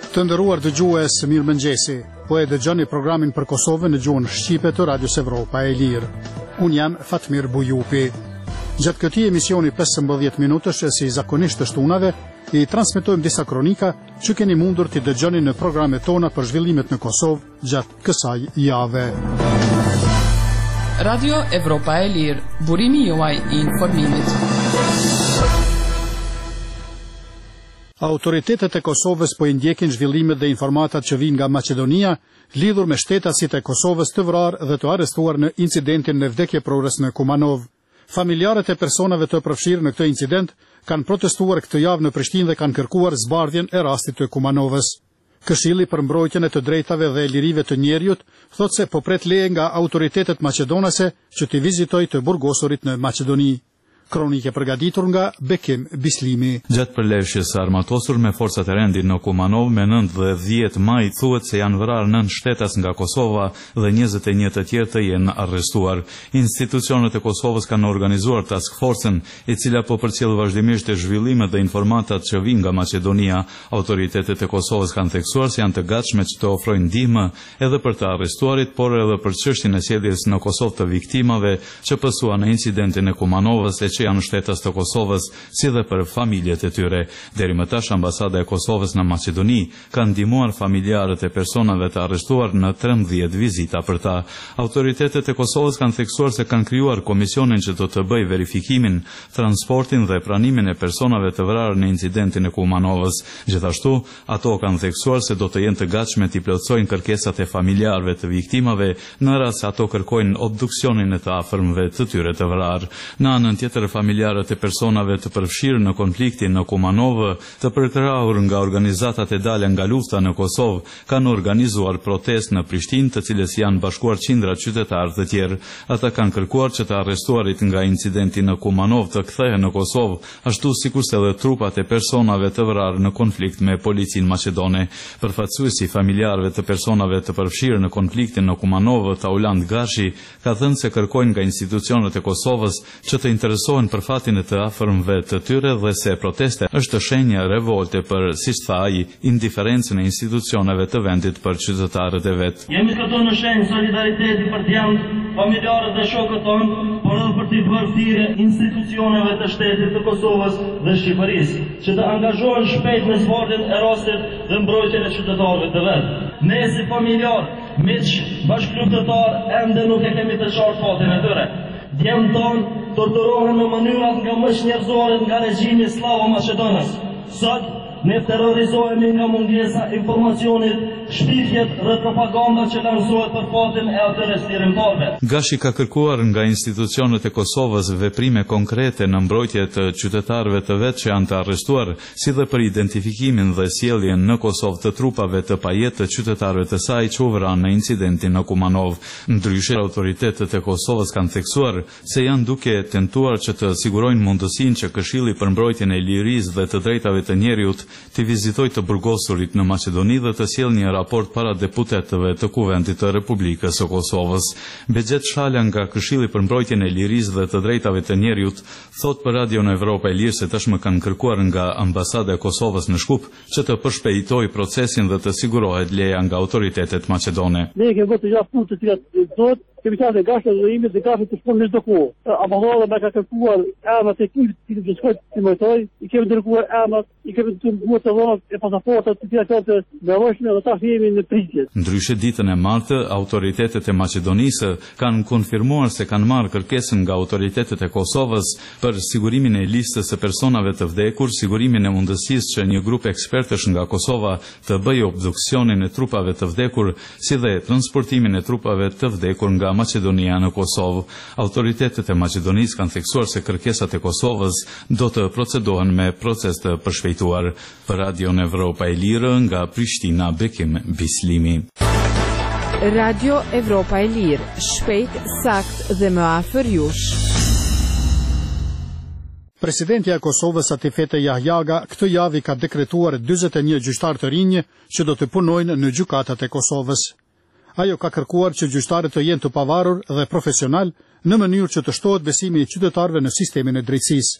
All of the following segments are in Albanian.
Të nderuar dëgjues, mirëmëngjesi. Po e dëgjoni programin për Kosovën në gjuhën shqipe të Radios Evropa e Lirë. Unë jam Fatmir Bujupi. Gjatë këtij emisioni 15 minutësh, si zakonisht të shtunave, i transmetojmë disa kronika që keni mundur të dëgjoni në programet tona për zhvillimet në Kosovë gjatë kësaj jave. Radio Evropa e Lirë, burimi juaj i informimit. Autoritetet e Kosovës po i ndjekin zhvillimet dhe informatat që vijnë nga Maqedonia lidhur me shtetasit e Kosovës të vrarë dhe të arrestuar në incidentin në vdekjeprorës në Kumanov. Familjarët e personave të përfshirë në këtë incident kanë protestuar këtë javë në Prishtinë dhe kanë kërkuar zbardhjen e rastit të Kumanovës. Këshilli për mbrojtjen e të drejtave dhe lirive të njerëzit thotë se po pret leje nga autoritetet maqedonase që të vizitojë të burgosurit në Maqedoni. Kronike përgatitur nga Bekim Bislimi. Gjatë përleshjes së armatosur me forcat e rendit në Kumanov me 9 dhe 10 maj thuhet se janë vrarë 9 shtetas nga Kosova dhe 21 të tjerë të jenë arrestuar. Institucionet e Kosovës kanë organizuar task force-ën, e cila po përcjell vazhdimisht zhvillimet dhe informatat që vijnë nga Maqedonia. Autoritetet e Kosovës kanë theksuar se janë të gatshme që të ofrojnë ndihmë edhe për të arrestuarit, por edhe për çështjen e sjelljes në Kosovë të viktimave që pësua në incidentin e Kumanovës që janë shtetas të Kosovës, si dhe për familjet e tyre. Deri më tash ambasada e Kosovës në Maqedoni ka ndihmuar familjarët e personave të arrestuar në 13 vizita për ta. Autoritetet e Kosovës kanë theksuar se kanë krijuar komisionin që do të bëjë verifikimin, transportin dhe pranimin e personave të vrarë në incidentin e Kumanovës. Gjithashtu, ato kanë theksuar se do të jenë të gatshme të plotësojnë kërkesat e familjarëve të viktimave në rast se ato kërkojnë obduksionin e të afërmëve të tyre të vrarë. Në anën tjetër, familjarët e personave të përfshirë në konfliktin në Kumanovë, të përkrahur nga organizatat e dalë nga lufta në Kosovë, kanë organizuar protestë në Prishtinë, të cilës janë bashkuar qindra qytetarë të tjerë. Ata kanë kërkuar që të arrestuarit nga incidenti në Kumanov të kthehen në Kosovë, ashtu sikurse edhe trupat e personave të vrarë në konflikt me policinë maqedone. Përfaqësuesi familjarëve të personave të përfshirë në konfliktin në Kumanovë, Tauland Gashi, ka thënë se kërkojnë nga institucionet e Kosovës që të interesohen për fatin e të afërmëve të tyre dhe se proteste është shenja revolte për, siç tha ai, indiferencën e institucioneve të vendit për qytetarët e vet. Jemi këtu në shenjë solidariteti për t'janë familjarët dhe shokët tonë, por edhe për t'i bërë thirrje institucioneve të shtetit të Kosovës dhe Shqipërisë, që të angazhohen shpejt në zbardhjen e rastit dhe mbrojtjen e qytetarëve të vet. Ne si familjar, miq, bashkëluftëtar, ende nuk e kemi të qartë fatin e tyre. Djemë tonë torturohen në mënyrat nga më njerëzore nga regjimi slavo-maqedonës. Sot ne terrorizohemi nga mungesa informacionit, shpifjet dhe propaganda që lansohet për fatin e atyre stirimtarëve. Gashi ka kërkuar nga institucionet e Kosovës veprime konkrete në mbrojtje të qytetarëve të vet që janë të arrestuar, si dhe për identifikimin dhe sjelljen në Kosovë të trupave të pajetë të qytetarëve të saj që u vranë në incidentin në Kumanov. Ndryshe, autoritetet e Kosovës kanë theksuar se janë duke tentuar që të sigurojnë mundësinë që Këshilli për mbrojtjen e lirisë dhe të drejtave të njerëzit të vizitojë të burgosurit në Maqedoni dhe të sjellë një raport para deputetëve të Kuvendit të Republikës së Kosovës. Bexhet Shala nga Këshilli për mbrojtjen e lirisë dhe të drejtave të njerëzit thot për Radion Evropa e Lirë se tashmë kanë kërkuar nga ambasada e Kosovës në Shkup që të përshpejtojë procesin dhe të sigurohet leja nga autoritetet maqedone. Ne kemi vëtë gjatë punë të cilat thotë kemi qenë gashtë dhe imit dhe gashtë të shkonë në çdo kohë. Ambasada me ka kërkuar emrat e ekipit që të shkojnë të mojtoj, i kemi dërguar emrat, i kemi dërguar të dhënat e pasaportat të cilat janë të nevojshme dhe tash jemi në pritje. Ndryshe ditën e martë, autoritetet e Maqedonisë kanë konfirmuar se kanë marrë kërkesën nga autoritetet e Kosovës për sigurimin e listës së personave të vdekur, sigurimin e mundësisë që një grup ekspertësh nga Kosova të bëjë obduksionin e trupave të vdekur, si dhe transportimin e trupave të vdekur nga Maqedonia në Kosovë. Autoritetet e Maqedonisë kanë theksuar se kërkesat e Kosovës do të procedohen me proces të përshpejtuar. Për Radion Evropa e Lirë nga Prishtina, Bekim Bislimi. Radio Evropa e Lirë, shpejt, sakt dhe më afër jush. Presidentja e Kosovës Atifete Jahjaga këtë javë ka dekretuar 41 gjyqtarë të rinj që do të punojnë në gjykatat e Kosovës. Ajo ka kërkuar që gjyqtarët të jenë të pavarur dhe profesional në mënyrë që të shtohet besimi i qytetarëve në sistemin e drejtësisë.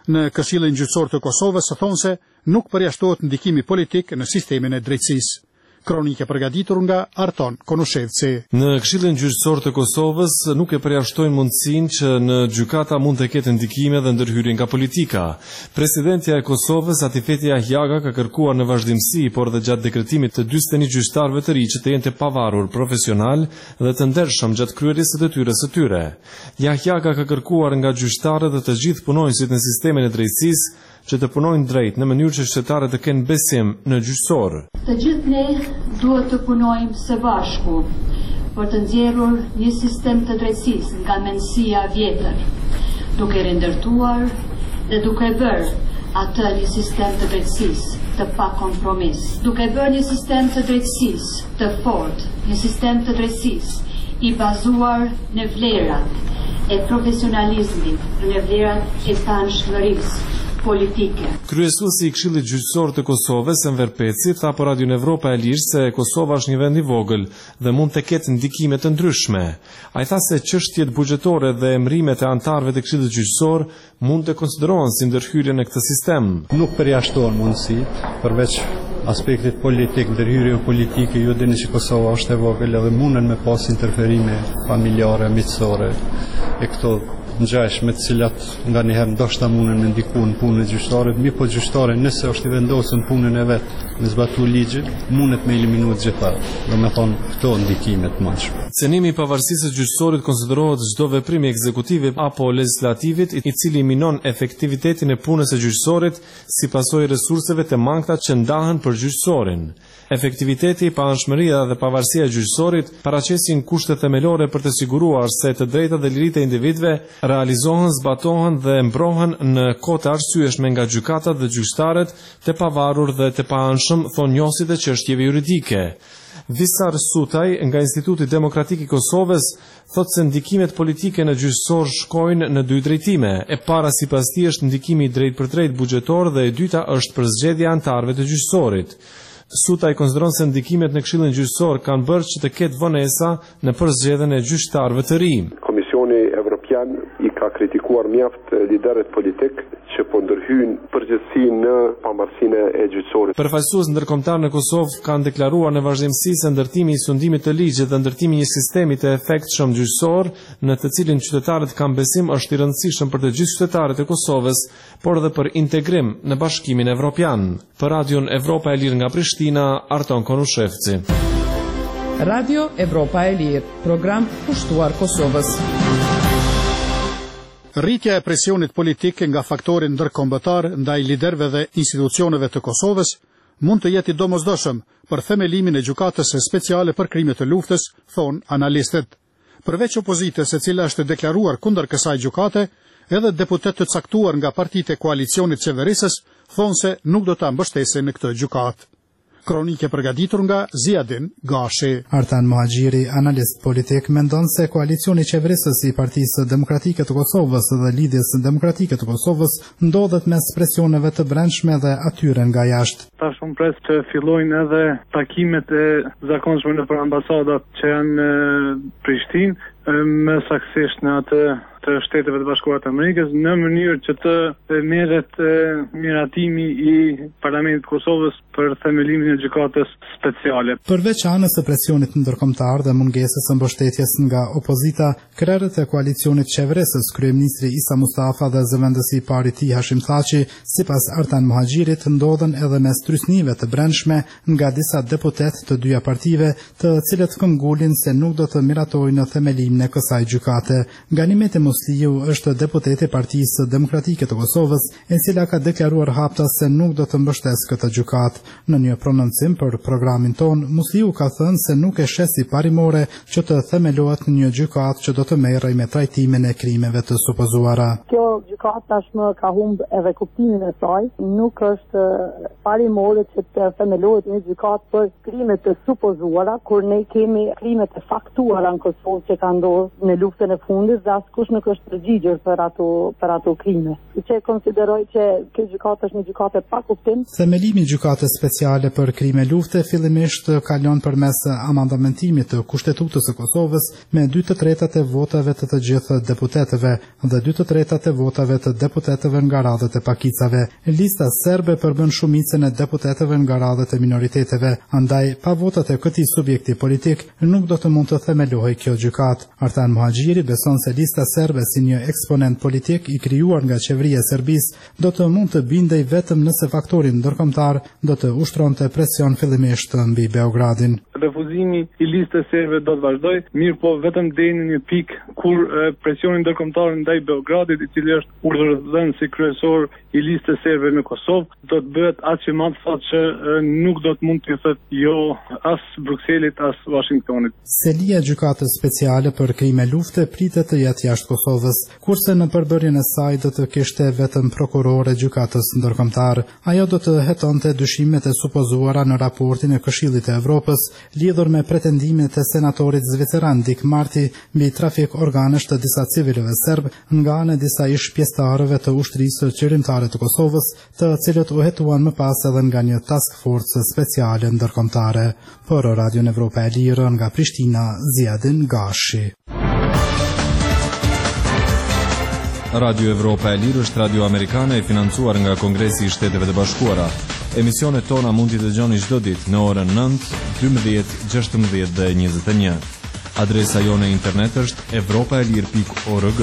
në Këshillin Gjyqësor të Kosovës thonë se nuk përjashtohet ndikimi politik në sistemin e drejtësisë. Kronike përgatitur nga Arton Konushevci. Në Këshillin Gjyqësor të Kosovës nuk e përjashtojnë mundësinë që në gjykata mund të ketë ndikime dhe ndërhyrje nga politika. Presidentja e Kosovës, Atifeti Ahjaga, ka kërkuar në vazhdimsi, por dhe gjatë dekretimit të 41 gjyqtarëve të ri që të jenë të pavarur, profesional dhe të ndershëm gjatë kryerjes së detyrës së tyre. Ahjaga ka kërkuar nga gjyqtarët dhe të gjithë punonjësit në sistemin e drejtësisë që të punojnë drejt në mënyrë që qytetarët të kenë besim në gjyqësor. Të gjithë ne duhet të punojmë së bashku për të nxjerrur një sistem të drejtësisë nga mendësia vjetër, duke rindërtuar dhe duke bërë atë një sistem të drejtësisë të pa kompromis, duke bërë një sistem të drejtësisë të fortë, një sistem të drejtësisë i bazuar në vlerat e profesionalizmit, në vlerat e tanshmërisë politike. Kryesuesi i Këshillit Gjyqësor të Kosovës, Enver Peci, tha për Radion Evropa e Lirë se Kosova është një vend i vogël dhe mund të ketë ndikime të ndryshme. Ai tha se çështjet buxhetore dhe emërimet e anëtarëve të Këshillit Gjyqësor mund të konsiderohen si ndërhyrje në këtë sistem. Nuk përjashtohen mundësitë, përveç aspektit politik, ndërhyrje politike, ju dini që Kosova është e vogël edhe mundën me pas interferime familjare, miqësore e këto ngjashme të cilat nga njëherë ndoshta mundën me ndiku në punën e gjyqtarit, po gjyqtari nëse është i vendosur në punën e vet, me zbatu ligjin, mundet me eliminu të gjitha. Domethënë këto ndikime të mëndshme. Cenimi i pavarësisë së gjyqësorit konsiderohet çdo veprim i ekzekutivit apo legislativit i cili minon efektivitetin e punës së gjyqësorit si pasojë e resurseve të mangëta që ndahen për gjyqësorin. Efektiviteti, paanshmëria dhe pavarësia e gjyqësorit paraqesin kushte themelore për të siguruar se të drejtat dhe liritë e individëve realizohen, zbatohen dhe mbrohen në kohë të arsyeshme nga gjykatat dhe gjyqtarët të pavarur dhe të paanshëm, thonë njohësit e çështjeve juridike. Visar Sutaj nga Instituti Demokratik i Kosovës thotë se ndikimet politike në gjyqësor shkojnë në dy drejtime. E para sipas tij është ndikimi drejt për drejt buxhetor dhe e dyta është përzgjedhja e anëtarëve të gjyqësorit. Sutaj konsideron se ndikimet në Këshillin Gjyqësor kanë bërë që të ketë vonesa në përzgjedhjen e gjyqtarëve të ri. Komisioni Evropian i ka kritikuar mjaft liderët politik që po ndërhyjnë përgjithësi në pavarësinë e gjyqësorit. Përfaqësues ndërkombëtar në Kosovë kanë deklaruar në vazhdimsi se ndërtimi i sundimit të ligjit dhe ndërtimi i një sistemi të efektshëm gjyqësor, në të cilin qytetarët kanë besim, është i rëndësishëm për të gjithë qytetarët e Kosovës, por edhe për integrim në Bashkimin Evropian. Për Radion Evropa e Lirë nga Prishtina, Arton Konushevci. Radio Evropa e Lirë, program kushtuar Kosovës. Rritja e presionit politik nga faktorin ndërkombëtar ndaj liderëve dhe institucioneve të Kosovës mund të jetë i domosdoshëm për themelimin e gjykatës speciale për krime të luftës, thon analistët. Përveç opozitës e cila është deklaruar kundër kësaj gjykate, edhe deputet të caktuar nga partitë e koalicionit qeverisës thonë se nuk do ta mbështesin në këtë gjykatë. Kronike përgatitur nga Ziadin Gashi. Artan Muhaxhiri, analist politik, mendon se koalicioni qeverisës i Partisë Demokratike të Kosovës dhe Lidhjes Demokratike të Kosovës ndodhet mes presioneve të brendshme dhe atyre nga jashtë. Tash unë pres të fillojnë edhe takimet e zakonshme nëpër ambasadat që janë në Prishtinë, më saktësisht në atë të Shteteve të Bashkuara të Amerikës, në mënyrë që të merret miratimi i Parlamentit të Kosovës për themelimin e gjykatës speciale. Përveç anës së presionit ndërkombëtar dhe mungesës së mbështetjes nga opozita, krerët e koalicionit qeverisës, kryeministri Isa Mustafa dhe zëvendësi i parë i tij Hashim Thaçi, sipas Artan Muhaxhirit, ndodhen edhe mes trysnive të brendshme nga disa deputet të dyja partive, të cilët këmbgulin se nuk do të miratojnë në themelimin e kësaj gjykate. Ganimeti Musliu është deputete e Partisë Demokratike të Kosovës, e cila ka deklaruar hapta se nuk do të mbështesë këtë gjykatë. Në një prononcim për programin ton, Musliu ka thënë se nuk e sheh si parimore që të themelohet një gjykatë që do të merrej me trajtimin e krimeve të supozuara. Kjo gjykatë tashmë ka humbë edhe kuptimin e saj, nuk është parimore që të themelohet një gjykatë për krimet të supozuara, kur ne kemi krimet e faktuara në Kosovë që kanë Kosovës në luftën e fundit dhe askush nuk është përgjigjur për ato krime. Që konsideroj që kjo gjykatë është një gjykatë pa kuptim. Themelimi i gjykatës speciale për krime lufte fillimisht kalon përmes amandamentimit të Kushtetutës së Kosovës me 2/3 e votave të të gjithë deputetëve dhe 2/3 e votave të deputetëve nga radhët e pakicave. Lista serbe përbën shumicën e deputetëve nga radhët e minoriteteve, andaj pa votat e këtij subjekti politik nuk do të mund të themelohej kjo gjykatë. Artan Muhaxhiri beson se lista serbe si një eksponent politik i krijuar nga qeveria e Serbisë do të mund të bindej vetëm nëse faktori ndërkombëtar do të ushtronte presion fillimisht mbi Beogradin. Refuzimi i listës serbe do të vazhdojë, mirë po vetëm deri në një pikë kur presioni ndërkombëtar ndaj Beogradit, i cili është urdhëruar si kryesor i listës serbe në Kosovë, do të bëhet aq i madh sa që nuk do të mund të thotë jo as Brukselit as Washingtonit. Selia gjykatës speciale për krime lufte pritet të jetë jashtë Kosovës, kurse në përbërjen e saj do të kishte vetëm prokurore gjykatës ndërkombëtar. Ajo do të hetonte dyshimet e supozuara në raportin e Këshillit të Evropës lidhur me pretendimet e senatorit zviceran Dick Marty mbi trafik organesh të disa civilëve serb nga ana e disa ish pjesëtarëve të ushtrisë qeverimtare të Kosovës, të cilët u hetuan më pas edhe nga një task force speciale ndërkombëtare. Për Radio Evropa e Lirë nga Prishtina, Ziadin Gashi. Radio Evropa e Lirë është radio amerikane e financuar nga Kongresi i Shteteve të Bashkuara. Emisionet tona mund t'i dëgjoni çdo ditë në orën 9, 12, 16 dhe 21. Adresa jone e internet është evropaelir.org.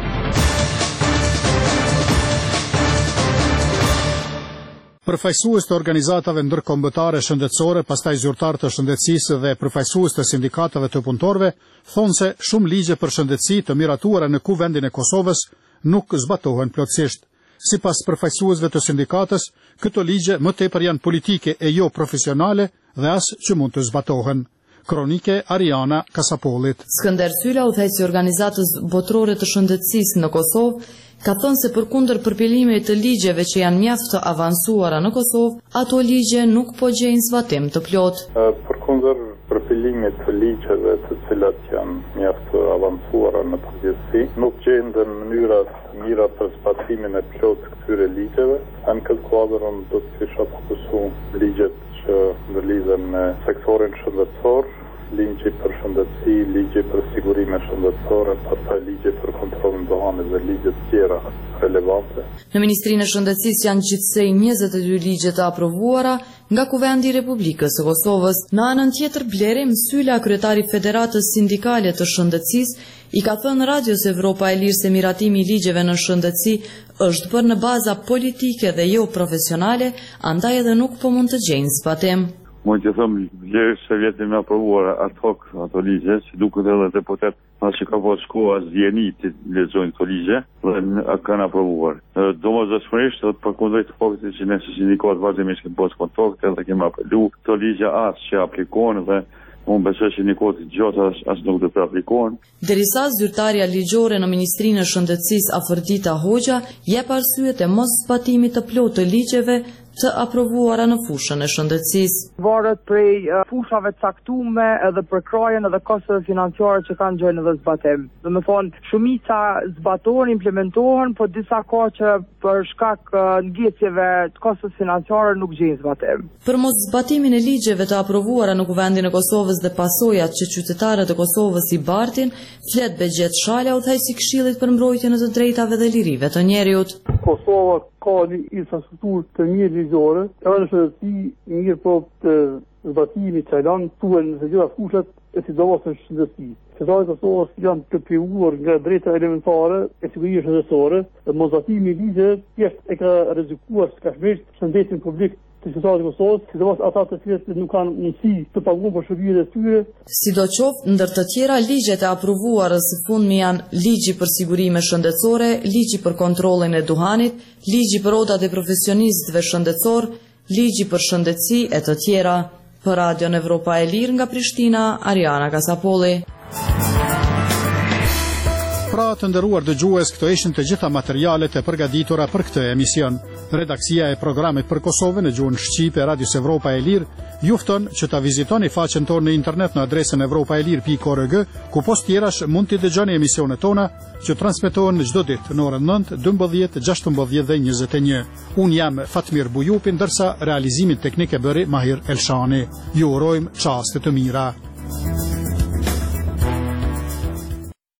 Përfaqësues të organizatave ndërkombëtare shëndetësore, pastaj zyrtar të shëndetësisë dhe përfaqësues të sindikatave të punëtorëve thonë se shumë ligje për shëndetësi të miratuara në kuvendin e Kosovës nuk zbatohen plotësisht. Sipas përfaqësuesve të sindikatës, këto ligje më tepër janë politike e jo profesionale dhe as që mund të zbatohen. Kronike Ariana Kasapollit. Skënder Sylla, udhëheqësi i organizatës botërore të shëndetësisë në Kosovë, ka thënë se përkundër përpilimit të ligjeve që janë mjaft të avancuara në Kosovë, ato ligje nuk po gjejnë zbatim të plot. Përkundër përpilimit të ligjeve të cilat janë mjaft të avancuara në përgjithësi, nuk gjenden mënyra të mira për zbatimin e plot të këtyre ligjeve. Në këtë kuadër do të kisha fokusu ligjet që ndërlidhen me sektorin shëndetësor, ligji për shëndetësi, ligji për sigurime shëndetësore, pastaj ligji për kontrollin dohanit dhe ligjet tjera relevante. Në Ministrinë e Shëndetësisë janë gjithsej 22 ligje të aprovuara nga Kuvendi i Republikës së Kosovës. Në anën tjetër, Bleri Sylla, kryetari i Federatës Sindikale të Shëndetësisë, i ka thënë Radios Evropa e Lirë se miratimi i ligjeve në shëndetësi është bërë në baza politike dhe jo profesionale, andaj edhe nuk po mund të gjejnë zbatim. Mund të them vlerë se vjetë me aprovuar ad hoc ato ligje, që duket edhe deputet pas që ka pas shkoa zjeni të lexojnë këto ligje dhe kanë aprovuar. Domosdoshmërisht do të përkundrejt faktit që ne si sindikat vazhdimisht kemi pas kontakte dhe kemi apelu këto ligje as që aplikohen dhe unë besoj që një kohë të gjatë as nuk do të aplikohen. Derisa zyrtarja ligjore në Ministrinë e Shëndetësisë Afërdita Hoxha jep arsyet e mos zbatimit të plotë të ligjeve të aprovuara në fushën e shëndetësisë. Varet prej fushave të caktuara edhe për krajen edhe kosteve financiare që kanë gjënë edhe zbatim. Domethënë, shumica zbatohen, implementohen, po disa ka që për shkak ngecjeve të kosteve financiare nuk gjejnë zbatim. Për mos zbatimin e ligjeve të aprovuara në Kuvendin e Kosovës dhe pasojat që qytetarët e Kosovës i bartin, flet Begjet Shala, udhëheqësi i Këshillit për mbrojtjen e të drejtave dhe lirive të njeriut. Kosova ka një infrastrukturë të mirë ligjore, edhe në shëndetësi mirë po të zbatimit që janë tuhen në të gjitha fushat e sidomos në shëndetësi. Qytetarët e Kosovës janë të privuar nga drejta elementare e sigurisë shëndetësore, dhe mos zbatimi i ligjeve thjesht e ka rrezikuar skajshmërisht shëndetin publik të qytetarëve të Kosovës, sidomos ata të cilët nuk kanë mundësi të paguajnë për shërbimet e tyre. Sidoqoftë, ndër të tjera, ligjet e aprovuara së fundmi janë ligji për sigurime shëndetësore, ligji për kontrollin e duhanit, ligji për odat e profesionistëve shëndetësor, ligji për shëndetësi e të tjera. Për Radion Evropa e Lirë nga Prishtina, Ariana Kasapolli. Pra të nderuar dëgjues, këto ishin të gjitha materialet e përgatitura për këtë emision. Redaksia e programit për Kosovën në gjuhën shqipe e Radios Evropa e Lirë ju fton që ta vizitoni faqen tonë në internet në adresën evropaelir.org, ku post tjerash mund t'i dëgjoni emisionet tona që transmetohen çdo ditë në orën 9, 12, 16 dhe 21. Unë jam Fatmir Bujupi, ndërsa realizimin teknik e bëri Mahir Elshani. Ju urojmë çaste të mira.